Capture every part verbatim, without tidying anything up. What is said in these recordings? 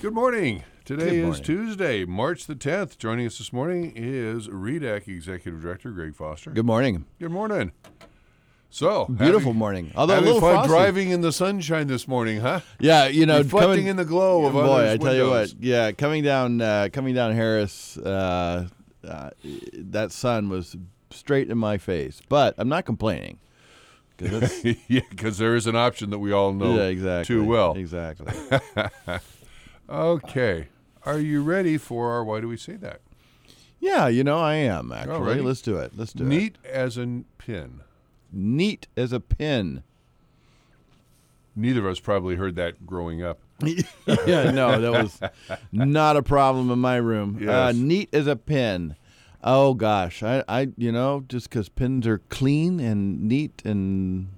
Good morning. Today Good morning. is Tuesday, March the tenth. Joining us this morning is R E D A C Executive Director Greg Foster. Good morning. Good morning. So Beautiful having, morning. Although a having little fun frosty. driving in the sunshine this morning, huh? Yeah, you know, Reflecting coming, in the glow of boy, others' I tell you windows. what. Yeah, coming down, uh, coming down Harris, uh, uh, that sun was straight in my face. But I'm not complaining. 'Cause it's- Yeah, because there is an option that we all know yeah, exactly. too well. Exactly. Okay. Are you ready for our Why Do We Say That? Yeah, you know, I am actually. Alrighty. Let's do it. Let's do it. Neat as a pin. Neat as a pin. Neither of us probably heard that growing up. Yeah, no, that was not a problem in my room. Uh, Yes. neat as a pin. Oh gosh, I, I, you know, just because pins are clean and neat and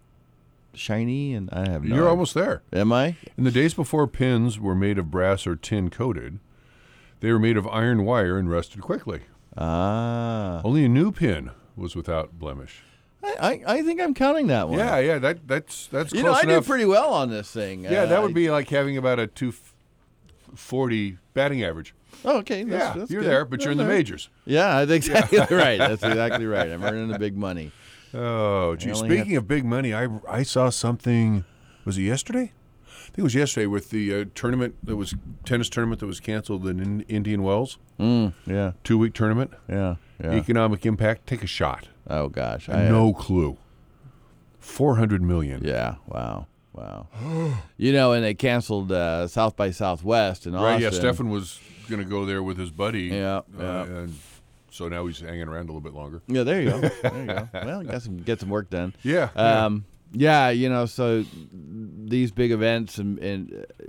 shiny, and I have no. You're almost there. Am I? In the days before pins were made of brass or tin coated, they were made of iron wire and rusted quickly. Ah, Only a new pin was without blemish. I, I, I think I'm counting that one. Yeah, yeah, that that's that's you close know, I enough. did pretty well on this thing. yeah, Uh, that would be like having about a two forty batting average. Oh, okay, that's, yeah, that's you're good. there, but you're in the Okay. majors. Yeah, that's exactly right. That's exactly right. I'm earning the big money. Oh, gee. I only Speaking of big money, I I saw something. Was it yesterday? I think it was yesterday with the uh, tournament that was tennis tournament that was canceled in, in Indian Wells. Mm, yeah, Two week tournament. yeah, yeah. Economic impact. Take a shot. Oh gosh, I No clue. Four hundred million. Yeah. Wow. Wow. You know, and they canceled uh, South by Southwest in Right. Austin. Yeah. Stefan was going to go there with his buddy. Yeah, uh, yeah. and so now he's hanging around a little bit longer. Yeah. There you go. There you go. Well, got some get some work done. Yeah. yeah. Um. Yeah. You know, so these big events and and uh,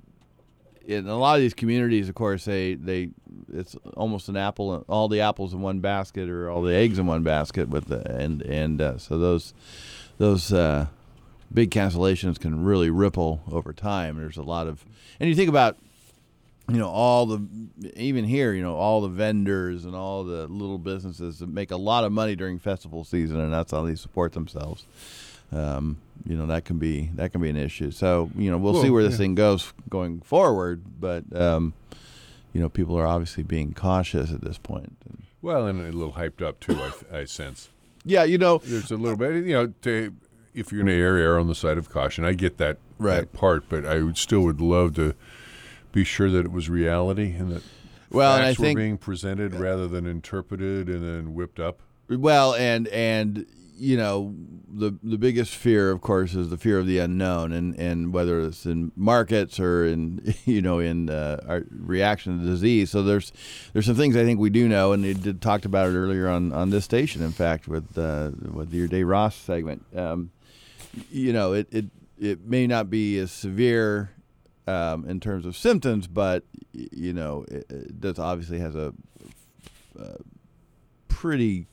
in a lot of these communities, of course, they they it's almost an apple, all the apples in one basket, or all the eggs in one basket with the and and uh, so those those. Uh, big cancellations can really ripple over time. There's a lot of, and you think about, you know, all the, even here, you know, all the vendors and all the little businesses that make a lot of money during festival season, and that's how they support themselves. Um, you know, that can be, that can be an issue. So, you know, we'll, Well, see where this yeah. thing goes going forward, but, um, you know, people are obviously being cautious at this point. Well, and a little hyped up too. I, I sense Yeah, you know, there's a little bit. You know, to, if you're going to err, err on the side of caution. I get that, Right. that part, but I would still would love to be sure that it was reality and that well, and I facts were think, being presented rather than interpreted and then whipped up. well, and and you know, the the biggest fear, of course, is the fear of the unknown, and, and whether it's in markets or in you know in uh, our reaction to disease. So there's there's some things I think we do know, and they did talked about it earlier on, on this station. In fact, with uh, with your Dave Ross segment, um, you know, it, it it may not be as severe um, in terms of symptoms, but y- you know, it, it does obviously has a, a pretty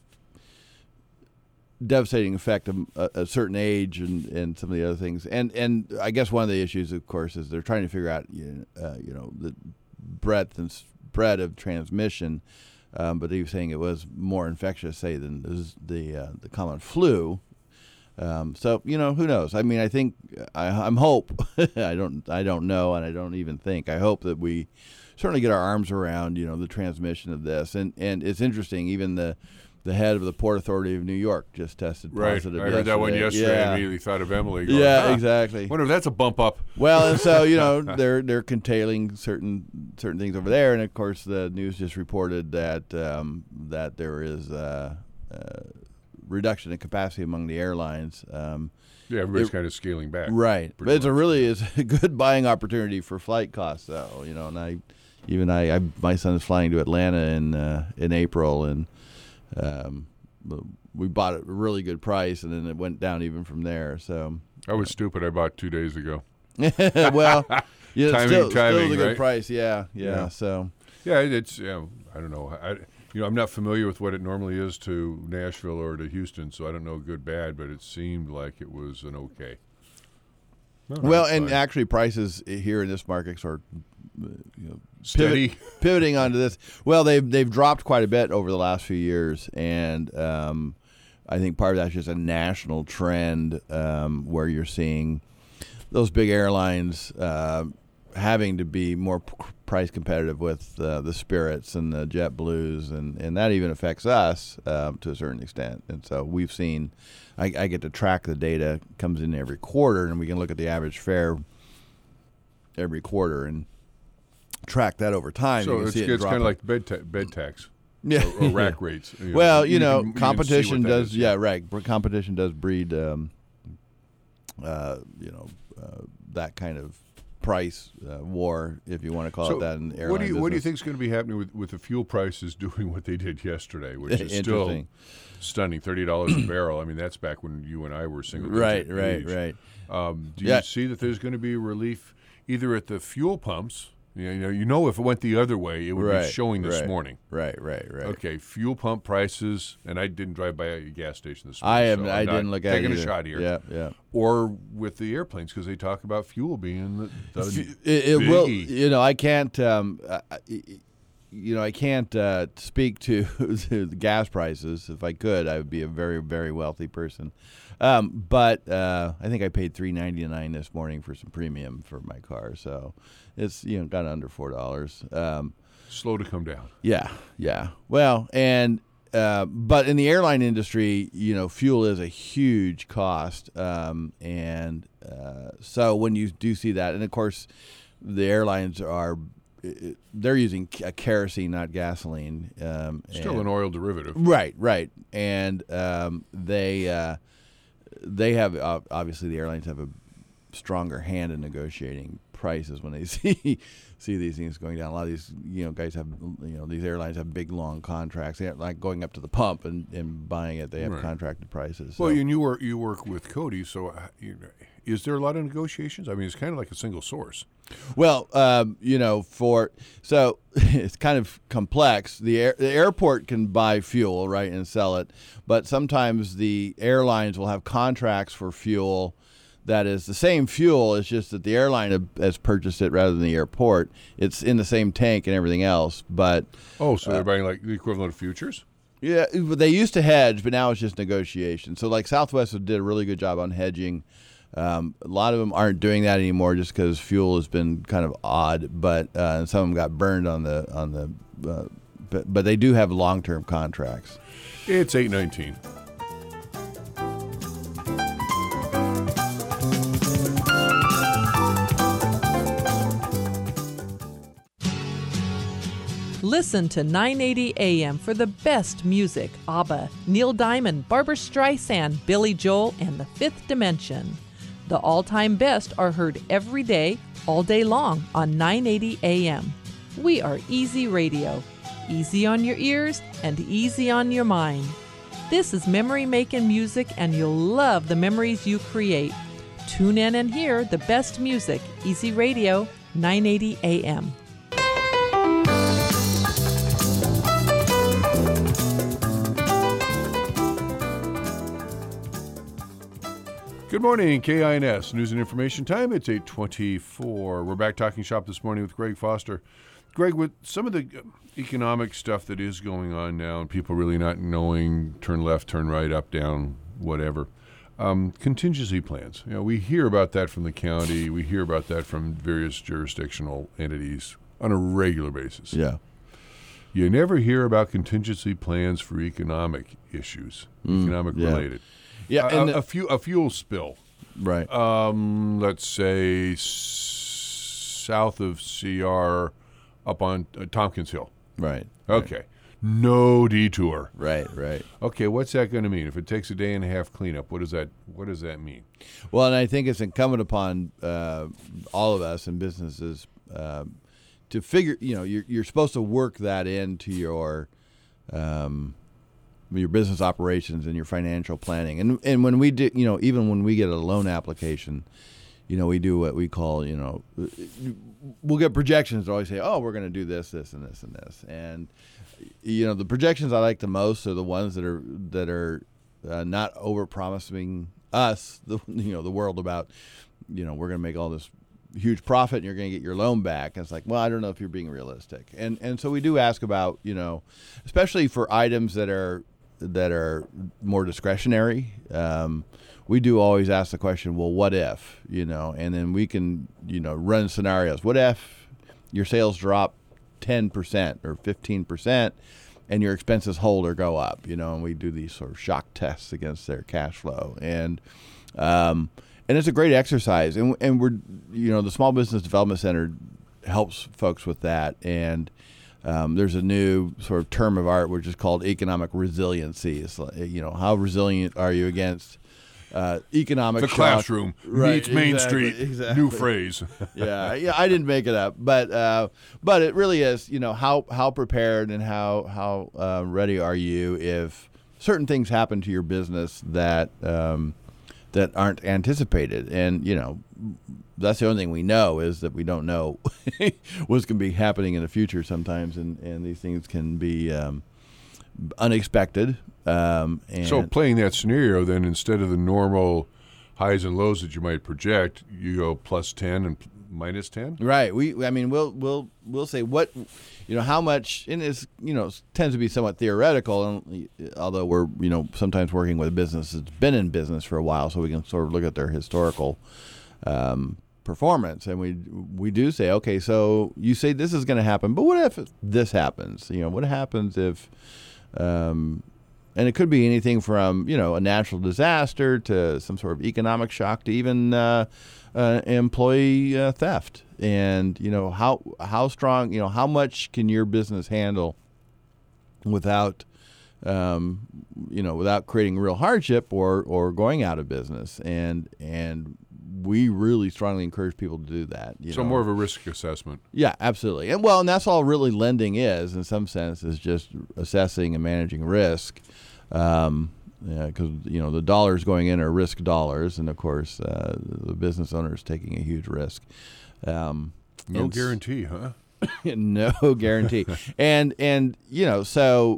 devastating effect of a, a certain age and, and some of the other things. And and I guess one of the issues, of course, is they're trying to figure out you know, uh, you know the breadth and spread of transmission. Um, but he was saying it was more infectious, say, than the the, uh, the common flu. Um, so you know, who knows? I mean, I think I, I'm hope. I don't I don't know, and I don't even think. I hope that we certainly get our arms around you know the transmission of this. And and it's interesting, even the the head of the Port Authority of New York just tested Right. positive. I heard that one yesterday. Yeah, I immediately thought of Emily. Going, yeah, "Ah, exactly. wonder if that's a bump up. Well, and so you know they're they're curtailing certain certain things over there, and of course the news just reported that um, that there is a, a reduction in capacity among the airlines. Um, Yeah, everybody's It- kind of scaling back. right, but pretty it's a much. really is a good buying opportunity for flight costs, though. You know, and I even I, I my son is flying to Atlanta in uh, in April, and um, we bought it at a really good price, and then it went down even from there. So. I was stupid. I bought two days ago. Well, yeah, Timing, still, still timing, is a good right? price. Yeah, yeah. Yeah. So, Yeah, it's yeah. I don't know. I, you know, I'm not familiar with what it normally is to Nashville or to Houston, so I don't know good bad. But it seemed like it was an okay. No, no, well, it's and fine. actually, prices here in this market are, uh, you know, steady. pivot, pivoting onto this. Well, they've they've dropped quite a bit over the last few years, and um, I think part of that's just a national trend um, where you're seeing those big airlines uh, having to be more p- price competitive with uh, the Spirits and the JetBlues, and, and that even affects us um, to a certain extent. And so we've seen, I, I get to track the data, comes in every quarter, and we can look at the average fare every quarter and track that over time. So you can it's, see it it's kind of dropping. like bed ta- bed tax. Yeah. Or, or rack rates. You know, Well, you, know, can- can see competition what that does. is, Yeah, right. Br- Competition does breed, um, uh, you know, uh, that kind of price uh, war, if you want to call So it that. In the airline what do you what do you business. think is going to be happening with, with the fuel prices doing what they did yesterday, which is still Interesting. stunning, thirty dollars a barrel. I mean, that's back when you and I were single. Right, digit right, age. right. Um, do Yeah. you see that there's going to be relief either at the fuel pumps? You know, you know, if it went the other way, it would Right, be showing this right, morning. Right, right, right. Okay, fuel pump prices, and I didn't drive by a gas station this morning. I am. so I I'm not didn't look at it. taking a either. shot here. Yeah, yeah. Or with the airplanes, because they talk about fuel being the, the F- It, it will. biggie. You know, I can't. Um, I, I- you know, I can't uh, speak to, to the gas prices. If I could, I would be a very, very wealthy person. Um, but uh, I think I paid three ninety nine this morning for some premium for my car, so it's you know got under four dollars. Um, slow to come down. yeah, yeah. Well, and uh, but in the airline industry, you know, fuel is a huge cost, um, and uh, so when you do see that, and of course, the airlines are they're using a kerosene, not gasoline. Um, Still and- an oil derivative. Right, right, and um, they uh, they have uh, obviously the airlines have a stronger hand in negotiating prices when they see see these things going down. A lot of these you know guys have you know these airlines have big long contracts. They have, like going up to the pump and, and buying it. They have Right. contracted prices. Well, so- and you work you work with Cody, so uh, you know, is there a lot of negotiations? I mean, it's kind of like a single source. Well, um, you know, for so it's kind of complex. The air, the airport can buy fuel, right, and sell it, but sometimes the airlines will have contracts for fuel that is the same fuel. It's just that the airline have- has purchased it rather than the airport. It's in the same tank and everything else, but Oh, so they're buying like the equivalent of futures? yeah, they used to hedge, but now it's just negotiation. So, like Southwest did a really good job on hedging. Um, a lot of them aren't doing that anymore, just because fuel has been kind of odd. But uh, and some of them got burned on the on the. Uh, but but they do have long term contracts. It's eight nineteen. Listen to nine eighty A M for the best music. ABBA, Neil Diamond, Barbra Streisand, Billy Joel, and The Fifth Dimension. The all-time best are heard every day, all day long on nine eighty A M. We are Easy Radio. Easy on your ears and easy on your mind. This is memory-making music, and you'll love the memories you create. Tune in and hear the best music. Easy Radio, nine eighty A M. Good morning, K I N S News and Information Time. It's eight twenty-four. We're back talking shop this morning with Greg Foster. Greg, with some of the economic stuff that is going on now and people really not knowing turn left, turn right, up, down, whatever, um, contingency plans. You know, we hear about that from the county. We hear about that from various jurisdictional entities on a regular basis. Yeah. You never hear about contingency plans for economic issues, economic yeah. related. Yeah, a, and a, a, fu- a fuel spill. right. Um, let's say s- south of C R, up on uh, Tompkins Hill. right. Okay, no detour. Right. Right. Okay, what's that going to mean? If it takes a day and a half cleanup, what does that what does that mean? Well, and I think it's incumbent upon uh, all of us and businesses um, to figure. You know, you're you're supposed to work that into your um, your business operations and your financial planning. And and when we do, you know, even when we get a loan application, you know, we do what we call, you know, we'll get projections that always say, oh, we're going to do this, this, and this, and this. And you know, the projections I like the most are the ones that are that are uh, not over promising us, the you know, the world about, you know, we're going to make all this huge profit and you're going to get your loan back. And it's like, well, I don't know if you're being realistic. And and so we do ask about, you know, especially for items that are that are more discretionary. Um, we do always ask the question, well, what if, you know, and then we can, you know, run scenarios. What if your sales drop ten percent or fifteen percent and your expenses hold or go up, you know, and we do these sort of shock tests against their cash flow. And, um, and it's a great exercise. And, and we're, you know, the Small Business Development Center helps folks with that. And, Um, there's a new sort of term of art which is called economic resiliency. It's like, you know, how resilient are you against uh, economic the shock? classroom Right, meets Main exactly, Street. exactly. New phrase. yeah, yeah, I didn't make it up, but uh, but it really is. You know, how how prepared and how how uh, ready are you if certain things happen to your business that um, that aren't anticipated? And you know, that's the only thing we know is that we don't know what's going to be happening in the future sometimes, and, and these things can be um, unexpected. Um, and So playing that scenario, then instead of the normal highs and lows that you might project, you go plus ten and minus ten. Right. We. I mean, we'll we'll we'll say what, you know, how much, and it's, you know, tends to be somewhat theoretical. And although we're, you know, sometimes working with a business that's been in business for a while, so we can sort of look at their historical um, performance, and we we do say, okay, so you say this is going to happen, but what if this happens? You know, what happens if, um, and it could be anything from, you know, a natural disaster to some sort of economic shock to even uh, uh, employee uh, theft. And you know, how how strong, you know, how much can your business handle without, um, you know, without creating real hardship or or going out of business? And and we really strongly encourage people to do that. You So know? more of a risk assessment. Yeah, absolutely. And well, and that's all really lending is, in some sense, is just assessing and managing risk. Um, because you know the dollars going in are risk dollars, and of course uh, the business owner is taking a huge risk. Um, No and s- guarantee, huh? no guarantee. and and you know, so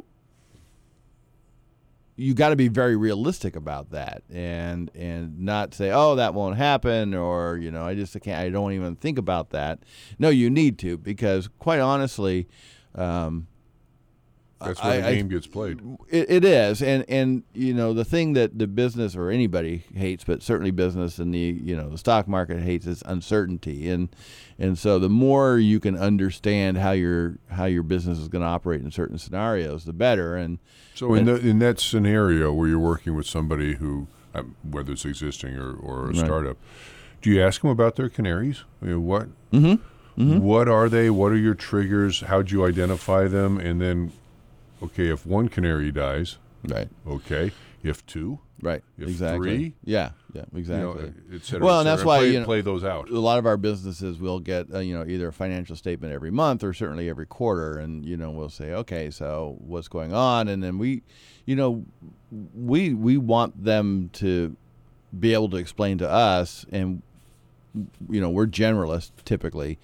you got to be very realistic about that, and and not say, oh, that won't happen, or you know, I just can't, I don't even think about that. No, you need to, because quite honestly, um, That's where the I- I- game gets played. it, it is, and and you know, the thing that the business or anybody hates, but certainly business and the, you know, the stock market hates, is uncertainty. And and so the more you can understand how your how your business is going to operate in certain scenarios, the better. And So in the, in that scenario where you're working with somebody who, um, whether it's existing or, or a Right. startup, do you ask them about their canaries? I mean, what mm-hmm, mm-hmm. what are they? What are your triggers? How'd you identify them? And then, okay, if one canary dies, right, okay. If two, right, If exactly, three, yeah, yeah, you exactly. know, et cetera, Well, et and that's cetera, why, play, you know, play those out. A lot of our businesses will get, uh, you know, either a financial statement every month or certainly every quarter, and you know, we'll say, okay, so what's going on, and then we, you know, we we want them to be able to explain to us, and you know, we're generalists typically,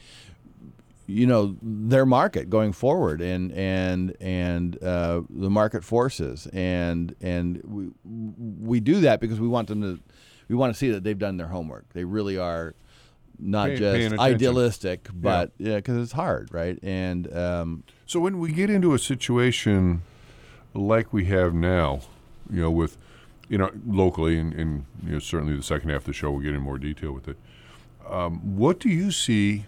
you know, their market going forward, and and and uh, the market forces, and and we we do that because we want them to, we want to see that they've done their homework. They really are not Pay- just paying attention. idealistic, but yeah, because it's hard, right? And um, So when we get into a situation like we have now, you know, with, you know, locally, and, and you know, certainly the second half of the show we'll get in more detail with it. Um, what do you see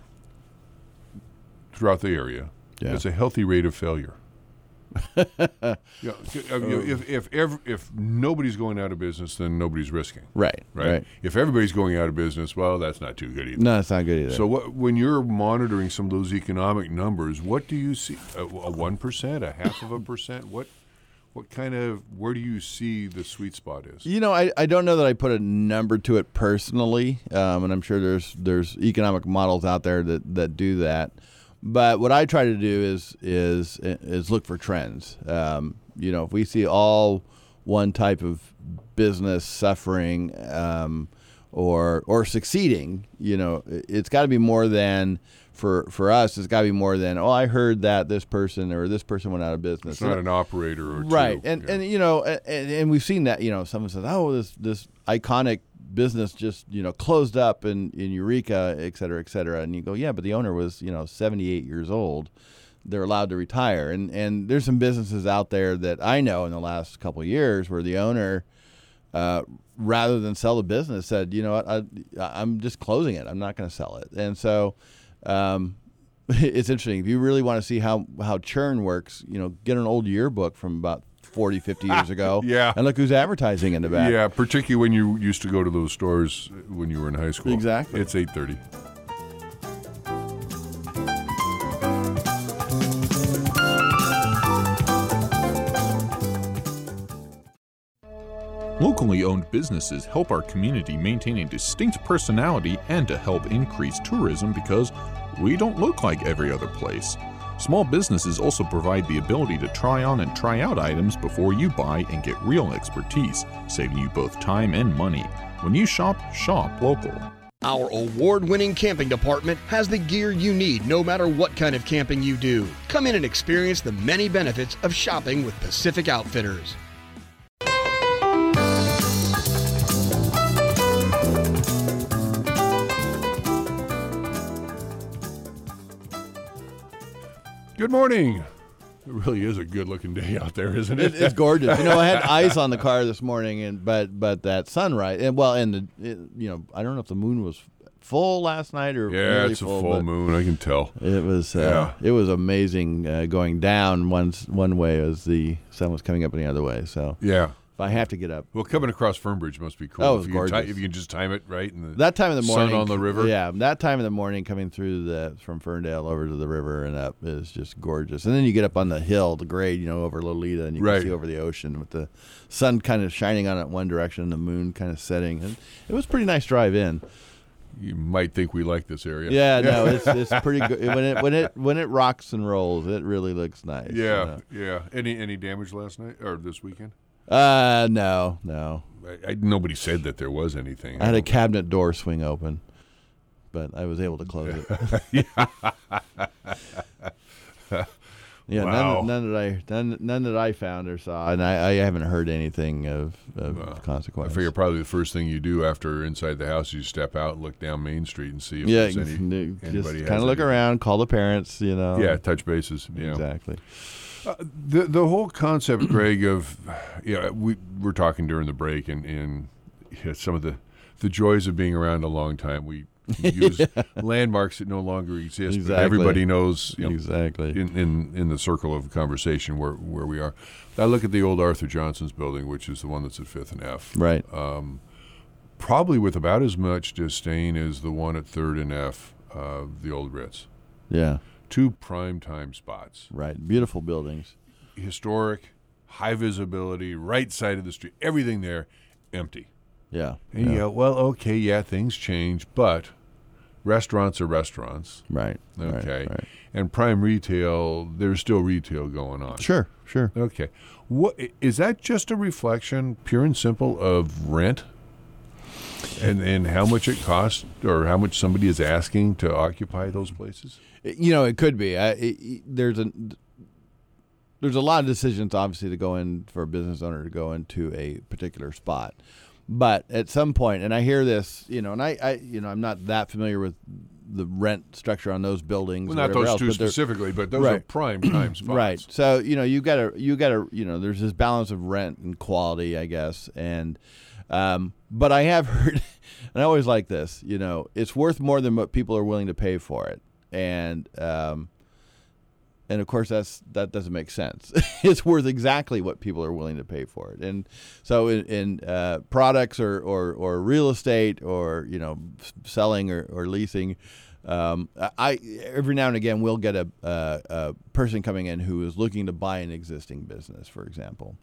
throughout the area Yeah. as a healthy rate of failure? you know, I mean, if if ever, if nobody's going out of business, then nobody's risking, right, right? right. If everybody's going out of business, well, that's not too good either. No, it's not good either. So what, when you're monitoring some of those economic numbers, what do you see? A one percent, a half of a percent? What what kind of, where do you see the sweet spot is? You know, I, I don't know that I put a number to it personally, um, and I'm sure there's there's economic models out there that, that do that. But what I try to do is is is look for trends. Um, you know, if we see all one type of business suffering um, or or succeeding, you know, it's got to be more than. For for us, it's got to be more than, oh, I heard that this person or this person went out of business. It's not an operator or two. Right, and Yeah. and you know, and, and we've seen that. You know, someone says, "Oh, this this iconic business just you know closed up in, in Eureka, et cetera, et cetera," and you go, "Yeah, but the owner was you know seventy-eight years old. They're allowed to retire." And and there's some businesses out there that I know in the last couple of years where the owner uh, rather than sell the business, said, you know what, I, I'm just closing it. I'm not going to sell it. And so um, it's interesting. If you really want to see how, how churn works, you know, get an old yearbook from about forty, fifty years ago. Yeah. And look who's advertising in the back. Yeah, particularly when you used to go to those stores when you were in high school. Exactly. It's eight thirty. Locally owned businesses help our community maintain a distinct personality and to help increase tourism because we don't look like every other place. Small businesses also provide the ability to try on and try out items before you buy and get real expertise, saving you both time and money. When you shop, shop local. Our award-winning camping department has the gear you need no matter what kind of camping you do. Come in and experience the many benefits of shopping with Pacific Outfitters. Good morning. It really is a good-looking day out there, isn't it? It, it's gorgeous. You know, I had ice on the car this morning, and but but that sunrise, and well, and the it, you know, I don't know if the moon was full last night or yeah, nearly it's a full, full moon. I can tell. It was uh, yeah. It was amazing uh, going down one one way as the sun was coming up the other way. So yeah. If I have to get up. Well, coming across Fernbridge must be cool. Oh, if it's you gorgeous. Can ti- if you can just time it right. And the that time of the morning. Sun on the river. Yeah, that time of the morning coming through the from Ferndale over to the river and up is just gorgeous. And then you get up on the hill, the grade, you know, over Lolita, and you right. can see over the ocean with the sun kind of shining on it one direction and the moon kind of setting. And it was a pretty nice drive in. You might think we like this area. Yeah, no, it's it's pretty good. When it when it when it rocks and rolls, it really looks nice. Yeah, you know? yeah. Any any damage last night or this weekend? Uh, no, no. I, I, nobody said that there was anything. I had a cabinet door swing open, but I was able to close it. yeah, yeah wow. none, none that I none, none that I found or saw, and I, I haven't heard anything of, of well, consequence. I figure probably the first thing you do after inside the house, is you step out and look down Main Street and see if yeah, there's any just anybody kind of look any. around, call the parents, you know. Yeah, touch bases. Yeah. Exactly. Uh, the the whole concept, Greg, of yeah, we were talking during the break, and, and yeah, some of the, the joys of being around a long time. We use yeah. landmarks that no longer exist, exactly. but everybody knows you know, exactly in, in in the circle of conversation where, where we are. I look at the old Arthur Johnson's building, which is the one that's at Fifth and F. Right. Um, probably with about as much disdain as the one at Third and F, uh, the old Ritz. Yeah. Two prime time spots. Right. Beautiful buildings. Historic, high visibility, right side of the street. Everything there, empty. Yeah. And yeah. you go, well, okay, yeah, things change, but restaurants are restaurants. Right. Okay. Right, right. And prime retail, there's still retail going on. Sure, sure. Okay. What is that just a reflection, pure and simple, of rent? And and how much it costs, or how much somebody is asking to occupy those places? You know, it could be. I, it, there's a there's a lot of decisions, obviously, to go in for a business owner to go into a particular spot. But at some point, and I hear this, you know, and I, I you know, I'm not that familiar with the rent structure on those buildings. Well, not those else, two but specifically, but those right. are prime time spots. Right. So you know, you gotta, you gotta, you know, there's this balance of rent and quality, I guess, and. Um, but I have heard, and I always like this, you know, it's worth more than what people are willing to pay for it. And, um, and of course that's, that doesn't make sense. It's worth exactly what people are willing to pay for it. And so in, in uh, products or, or, or real estate or, you know, selling or, or leasing, um, I, every now and again we'll get a, a, a person coming in who is looking to buy an existing business, for example.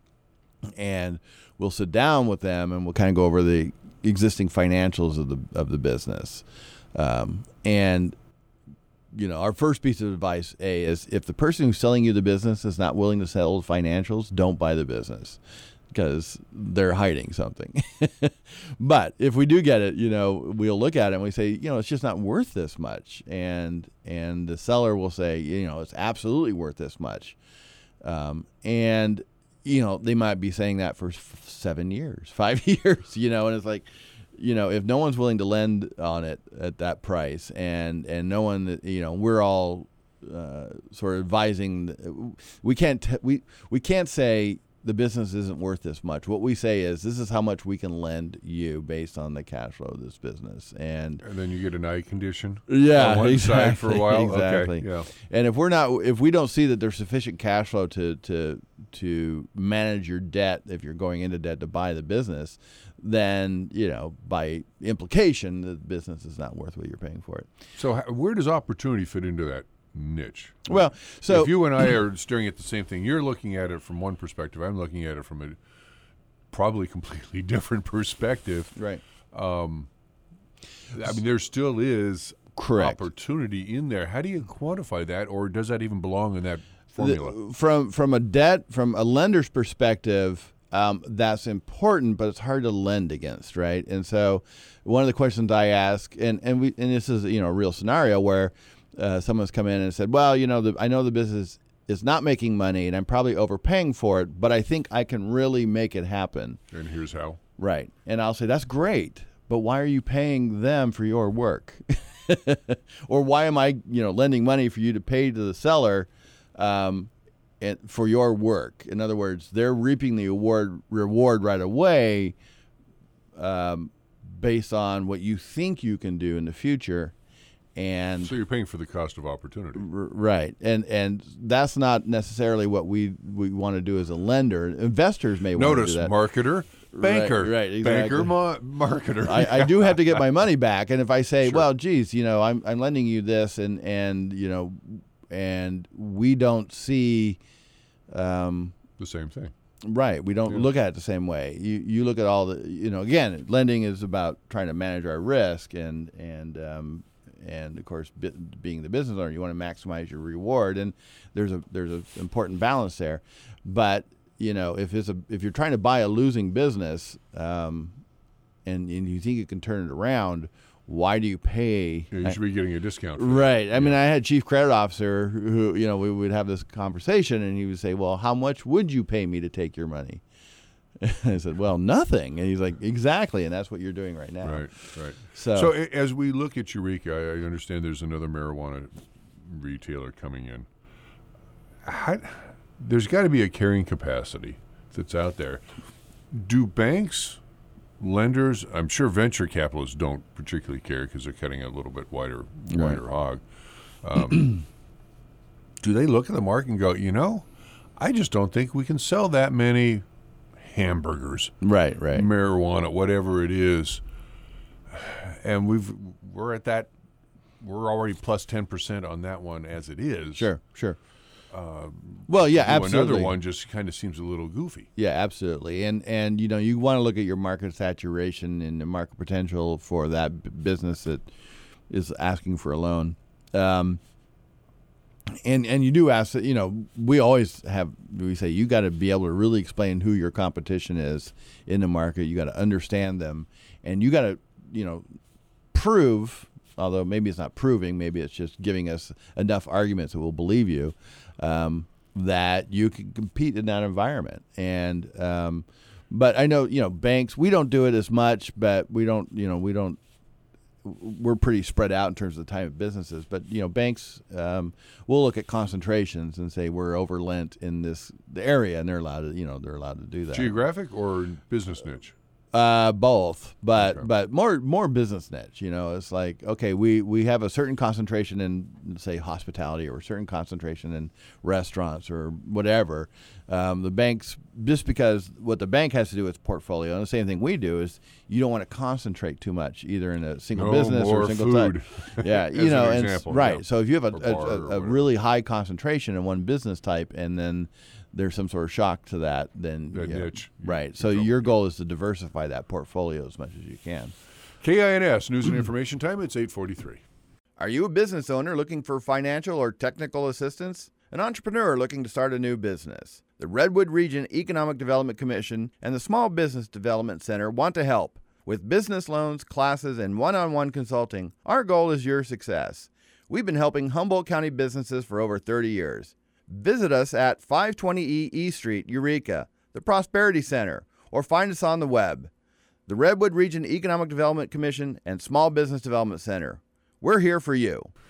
And we'll sit down with them and we'll kind of go over the existing financials of the of the business. Um, and, you know, our first piece of advice, A, is if the person who's selling you the business is not willing to sell the financials, don't buy the business because they're hiding something. But if we do get it, you know, we'll look at it and we say, you know, it's just not worth this much. And, and the seller will say, you know, it's absolutely worth this much. Um, and you know, they might be saying that for f- seven years, five years, you know, and it's like, you know, if no one's willing to lend on it at that price and, and no one, you know, we're all uh, sort of advising, we can't, t- we, we can't say, the business isn't worth this much. What we say is, this is how much we can lend you based on the cash flow of this business. And And then you get an eye condition. yeah, on one exactly, side for a while. exactly. Okay, yeah. And if we're not, if we don't see that there's sufficient cash flow to to to manage your debt, if you're going into debt to buy the business, then, you know, by implication, the business is not worth what you're paying for it. So how, where does opportunity fit into that niche? Well, so if you and I are staring at the same thing, you're looking at it from one perspective. I'm looking at it from a probably completely different perspective. right. Um, I mean, there still is Correct. opportunity in there. How do you quantify that, or does that even belong in that formula? The, from from a debt, from a lender's perspective, um, that's important, but it's hard to lend against, right? And so, one of the questions I ask, and and we and this is you know a real scenario where uh, someone's come in and said, well, you know, the, I know the business is not making money, and I'm probably overpaying for it, but I think I can really make it happen. And here's how. Right. And I'll say, that's great, but why are you paying them for your work? Or why am I, you know, lending money for you to pay to the seller um, and for your work? In other words, they're reaping the award reward right away um, based on what you think you can do in the future. And So you're paying for the cost of opportunity. R- right, and and that's not necessarily what we we want to do as a lender. Investors may want to Notice do that. marketer, banker, Right, right, exactly. banker, ma- marketer. I, I do have to get my money back, and if I say, Sure. well, geez, you know, I'm I'm lending you this, and and you know, and we don't see, um, the same thing. right, we don't Yeah. look at it the same way. You you look at all the, you know, again, lending is about trying to manage our risk, and and um, and of course, bi- being the business owner, you want to maximize your reward, and there's a there's an important balance there. But you know, if it's a if you're trying to buy a losing business, um, and and you think you can turn it around, why do you pay? Yeah, you should be getting a discount. For that. Right. I mean, I had chief credit officer who, you know, we would have this conversation, and he would say, "Well, how much would you pay me to take your money?" I said, "Well, nothing." And he's like, "Exactly, and that's what you're doing right now." Right, right. So, So a- as we look at Eureka, I I understand there's another marijuana retailer coming in. How, there's got to be a carrying capacity that's out there. Do banks, lenders, I'm sure venture capitalists don't particularly care because they're cutting a little bit wider, wider hog. Um, do they look at the market and go, you know, I just don't think we can sell that many hamburgers, right, right. marijuana, whatever it is, and we've we're at that. We're already plus ten percent on that one as it is. Sure, sure. well, yeah, Do absolutely. Another one just kind of seems a little goofy. Yeah, absolutely. And and you know, you want to look at your market saturation and the market potential for that b- business that is asking for a loan. Um, and and you do ask that, you know, we always have, we say you got to be able to really explain who your competition is in the market. You got to understand them, and you got to, you know, prove, although maybe it's not proving, maybe it's just giving us enough arguments that we'll believe you, um, that you can compete in that environment. And um, but I know, you know, banks, we don't do it as much, but we don't, you know, we don't, we're pretty spread out in terms of the type of businesses. But, you know, banks um, will look at concentrations and say we're overlent in this the area, and they're allowed to, you know, they're allowed to do that. Geographic or business niche? Uh, both, but Okay. but more more business niche. You know, it's like, okay, we, we have a certain concentration in, say, hospitality, or a certain concentration in restaurants or whatever. Um, the banks, just because what the bank has to do with its portfolio, and the same thing we do, is you don't want to concentrate too much either in a single No business or more a single food. type. Yeah, As you know, an and example, right. yeah. So if you have a, Or a, bar or a, a whatever. really high concentration in one business type, and then there's some sort of shock to that, then That you know, niche. right. So You're your goal is to diversify that portfolio as much as you can. K I N S News and Information Time. It's eight forty-three. Are you a business owner looking for financial or technical assistance? An entrepreneur looking to start a new business? The Redwood Region Economic Development Commission and the Small Business Development Center want to help. With business loans, classes, and one-on-one consulting, our goal is your success. We've been helping Humboldt County businesses for over thirty years. Visit us at five twenty E East Street, Eureka, the Prosperity Center, or find us on the web. The Redwood Region Economic Development Commission and Small Business Development Center. We're here for you.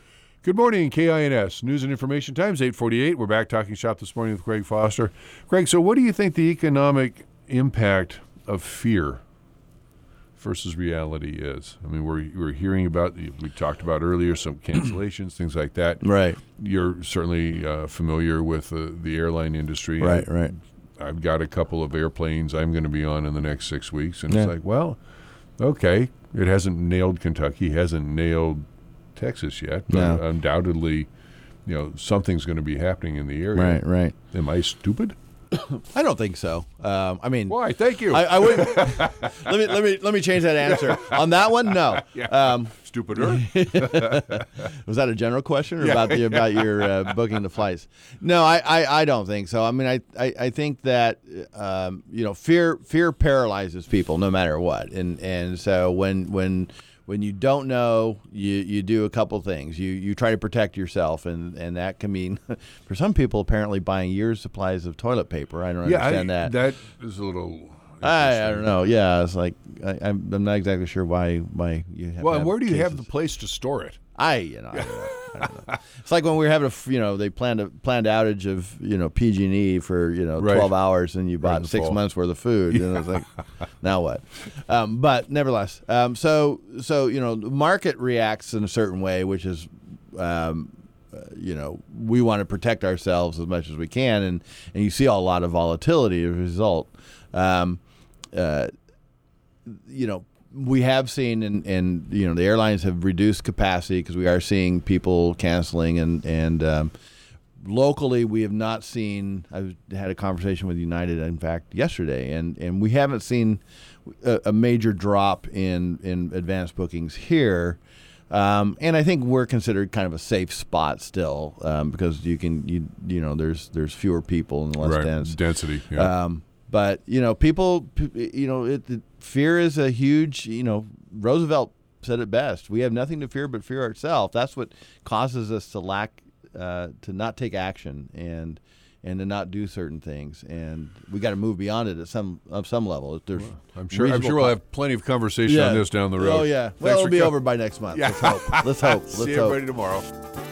Good morning, K I N S News and Information Times, eight forty-eight. We're back talking shop this morning with Greg Foster. Greg, so what do you think the economic impact of fear versus reality is? I mean, we're, we're hearing about, we talked about earlier, some cancellations, things like that. Right. You're certainly uh, familiar with uh, the airline industry. Right, right. I've got a couple of airplanes I'm going to be on in the next six weeks. And Yeah. it's like, well, okay, it hasn't nailed Kentucky, hasn't nailed Texas yet, but No. undoubtedly, you know, something's going to be happening in the area. Right, right. Am I stupid? I don't think so. Um, I mean, Why? Thank you. I, I wouldn't. let me let me let me change that answer. On that one, no. Yeah. Um, Stupider. was that a general question or about the about your uh, booking the flights? No, I, I, I don't think so. I mean, I I, I think that um, you know fear fear paralyzes people no matter what, and and so when when when you don't know, you, you do a couple things. You you try to protect yourself, and, and that can mean, for some people, apparently buying years' supplies of toilet paper. I don't yeah, understand I, that. that is a little. I, I don't know. Yeah, it's like I, I'm I'm not exactly sure why why you have. Well, to and have where do you cases. have the place to store it? I you know. I don't know. I don't know. It's like when we were having a f- you know they planned a planned outage of you know P G and E for you know Right. twelve hours and you Right in bought the six fall. months worth of food and it was like now what? Um, but nevertheless, um, so so you know the market reacts in a certain way, which is. Um, uh, you know, we want to protect ourselves as much as we can, and, and you see a lot of volatility as a result. Um, uh, you know, we have seen, and, and you know, the airlines have reduced capacity because we are seeing people canceling, and and um, locally we have not seen. I had a conversation with United, in fact, yesterday, and, and we haven't seen a, a major drop in in advanced bookings here. Um, and I think we're considered kind of a safe spot still um, because you can you you know there's there's fewer people and less right. dense Density. Yeah. um, but you know, people, p- you know, it, it, fear is a huge. You know, Roosevelt said it best: "We have nothing to fear but fear ourselves." That's what causes us to lack, uh, to not take action and and to not do certain things. And we got to move beyond it at some of some level. If there's, I'm sure. I'm reasonable sure we'll po- have plenty of conversation Yeah. on this down the road. Oh yeah, Thanks well, it'll for be co- over by next month. Yeah. Let's hope. Let's hope. Let's See hope. everybody tomorrow.